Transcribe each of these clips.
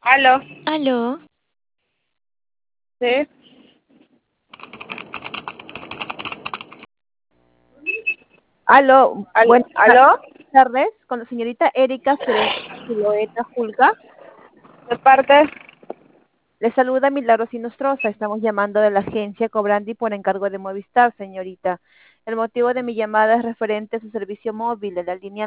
Aló, Aló, sí, Aló, buenas aló, tardes, con la señorita Erika Zuloeta Julga. de parte, Le saluda Milagros Inostroza. Estamos llamando de la agencia Cobrandi por encargo de Movistar, señorita. El motivo de mi llamada es referente a su servicio móvil de la línea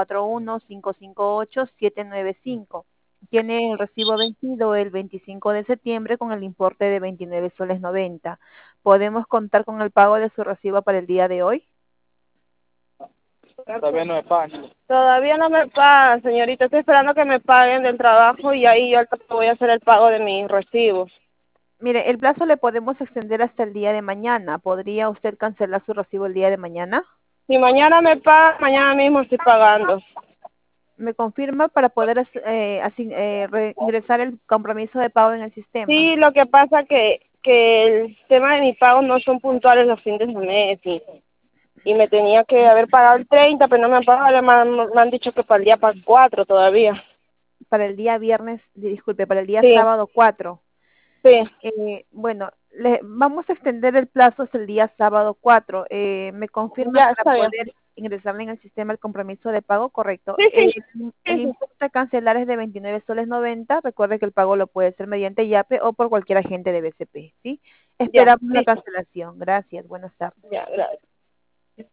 941-558-795. Tiene el recibo vencido el 25 de septiembre con el importe de 29 soles 90. ¿Podemos contar con el pago de su recibo para el día de hoy? todavía no me pagan. Todavía no me pagan, señorita. Estoy esperando que me paguen del trabajo y ahí yo al rato voy a hacer el pago de mis recibos. Mire, el plazo le podemos extender hasta el día de mañana. ¿Podría usted cancelar su recibo el día de mañana? Si mañana me pagan, mañana mismo estoy pagando. ¿Me confirma para poder ingresar el compromiso de pago en el sistema? Sí, lo que pasa que el tema de mi pago no son puntuales los fines de mes y me tenía que haber pagado el 30, pero no me han pagado, me han dicho que para el día para el 4 todavía. Para el día viernes, disculpe, para el día Sí, sábado 4. sí, Bueno, le vamos a extender el plazo hasta el día sábado 4. ¿Me confirma ya para está bien. poder ingresarle en el sistema el compromiso de pago? Correcto. Sí, sí, El sí, sí. importe a cancelar es de 29 soles 90. Recuerde que el pago lo puede hacer mediante YAPE o por cualquier agente de BCP, ¿sí? Ya, Esperamos la listo. cancelación. Gracias. Buenas tardes. Ya, gracias.